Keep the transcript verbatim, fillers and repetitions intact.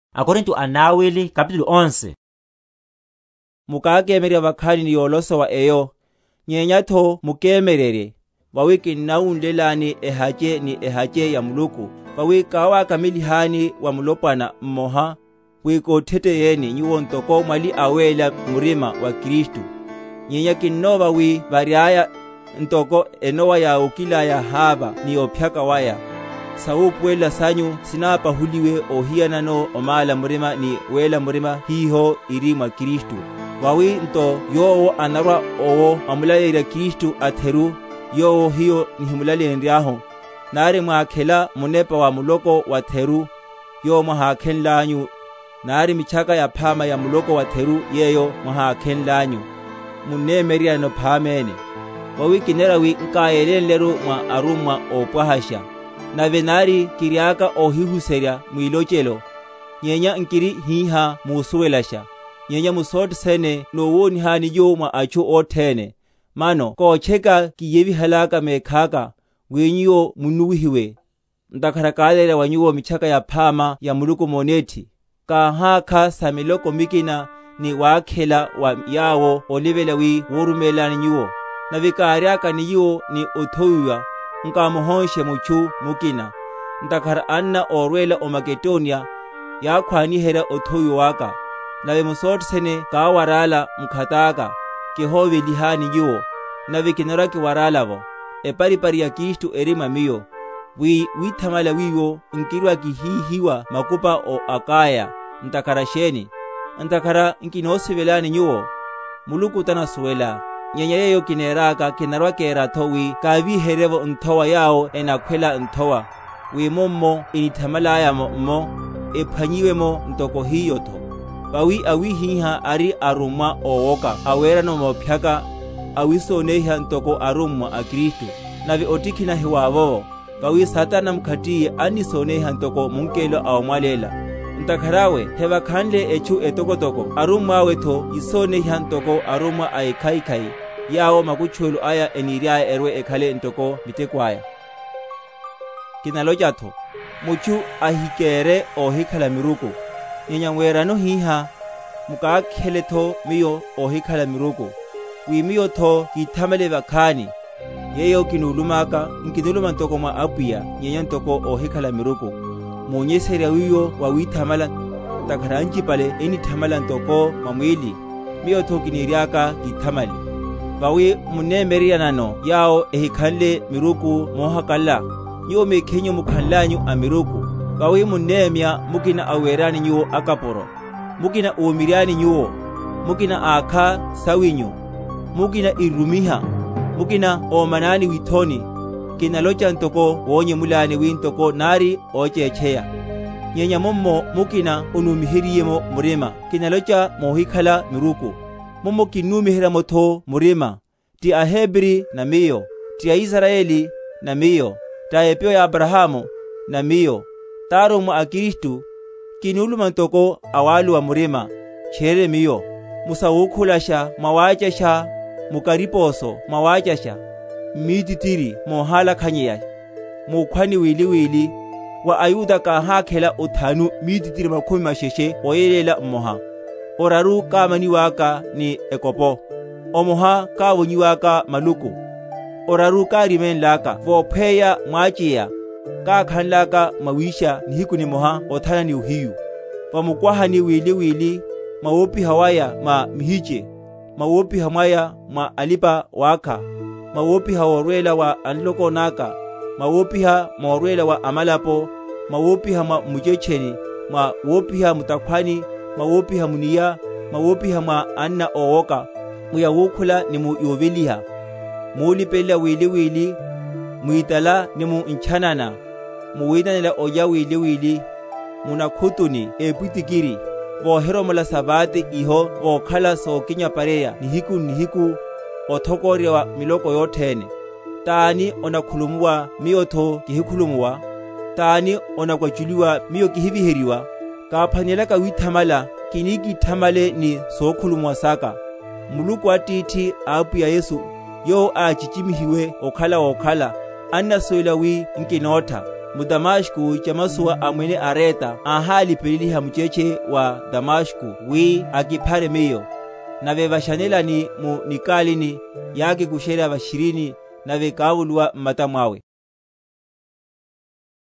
Akorinto anawili kapitulo onse. Mukakemerera bakhani ni yoloso wa eyo. Nyenyatho mukemerere. Wawiki naundelani ehache ni ehache ya muluku. Wawika wakamilihani wa mulopana mmoha. Wiko tete yeni nyuo ntoko mwali awela murima wa Kristu. Nyenya kinova wi variaya ntoko enowa ya ukila ya haba ni opyaka waya. Saupwela sanyu sinapa huliwe ohiyana no omala murima ni wela murima hiho irimwa Kristu. Wawi nto yoo anarwa owo amulalera Kristu atheru yoo hiyo nihimulale ndiaho. Nare mwakela munepa wa muloko wa theru yoo mwahakenlanyu. Nare michaka ya pama ya muloko wa theru yeyo mwahakenlanyu. Munemeria no pamene. Wawi kinerawi nkaelenleru mwa arumwa opwahasha. Na venari kiriaka ohihuseria mwilochelo. Nyenya nkiri hiha musuwelasha. Nyenya musot sene no woni hani yo mwa achu otene. Mano ko cheka kiyevi halaka mekhaka wenyo munuhiwe. Ndakarakalera wanyuo michaka ya pama ya muluku moneti. Ka haka samiloko mikina ni wakela wa yawo olivela wi worumelani nyuo. Na vikariaka ni yo ni othowiwa. Nka muhonshe muchu mukina. Ndakara anna orwela o Makedonia ya kwani hera othoyo waka. Nawe musot sene ka warala mkhataka kehowe lihani yuo. Nawe kinaraki warala vo. E pari pari ya Kristu erima miyo. Wi withamala wiyo nkirwa kihihiwa makupa o Akaya. Ndakara sheni. Ndakara nkinosevelani nyuo. Muluku tana suwela. Nyenya yeyo kineraka kinarwa kera thowi kavi herevo nthowa yao enakwela nthowa. Wimommo inithamalaya mo ephanyiwe mo ntoko hiyo tho. Wawi awihiha ari arumwa owoka awera no mopyaka awisoneha ntoko arumwa a Kristu. Navi otikina hiwavovo. Wawi satana mkhatiye anisoneha ntoko munkelo awmwalela. Ntakarawe heva khanle echu etokotoko arumwa wetho isoneha ntoko arumwa aikaikai yao makuchwelu aya eniriaya erwe ekhale ntoko mitekwaya. Kinalojatho muchu ahikere ohikhala miruku. Nyenya werano hiha mukakheletho miyo ohikhala miruku. Wimiyo tho kithamale bakhani yeyo kinulumaka nkiduluma ntoko mwa apuya nyenya ntoko ohikhala miruku. Munyeseria wiyo wa withamala takharanchi pale eni thamala ntoko mamwili miyo tho kiniriaka kithamali. Wawi munemeria nano yao ehikhanle miruku mohakala nyo mekhenyo mukhanlanyu amiruku. Wawi munemia mukina awerani nyuo akaporo. Mukina uomiriani nyuo. Mukina akha sawinyu. Mukina irumiha. Mukina omanani withoni. Kinalocha ntoko wonye mulani wintoko nari ochecheya. Nyenya mommo mukina unumihiriyemo murima. Kinalocha mohikhala miruku. Mommo kinumihira motho murima. Ti Ahebri na miyo. Ti Israeli na miyo. Ta epyo ya Abrahamu na miyo. Taro mwa Kristu kinuluma ntoko awalu wa murima. Chere miyo. Musawukhulasha mawachasha mukariposo mawachasha. Mititiri mohala khanyeya. Mukhwani wili wili wa ayuda ka hakhela uthanu mititiri makhumi masheshe oyelela mmoha. Oraru kamani waka ni ekopo. Omoha kawonyi waka maluku. Oraru karimen laka vopheya mwachiya. Ka khanlaka mawisha nihiku ni moha othana ni uhiyu. Pamukwahani wili wili mawopi hawaya ma mihiche. Mawopi hamaya ma alipa waka. Mawopi haworwela wa anloko naka. Mawopi ha maworwela wa amalapo. Mawopi ha ma mujecheni. Mawopi ha mutakwani. Mawopi ha muniya. Mawopi ha ma anna owoka. Muya wukula ni mu yoveliha. Muulipela wili wili. Muitala ni mu inchanana. Muwidanela oya wili wili. Munakhutuni epitikiri. Vohero mala sabate iho vokhala sokinya pareya nihiku nihiku othokoria wa miloko yothene. Tani onakhulumuwa miyotho kihikhulumuwa. Tani onakwachuliwa miyo kihiviheriwa. Kaphanyelaka withamala kiniki thamale ni sokhulumuwa saka. Muluku atithi apu ya Yesu yo achichimihiwe okhala okhala anna soila wi nkinotha. mu Damashku chamasuwa amwene Areta ahali peliliha mucheche wa Damashku wi akiphare miyo. Nave vashanelani mu Nikalini yake kushera bashirini nave kavulwa mmata mwawe.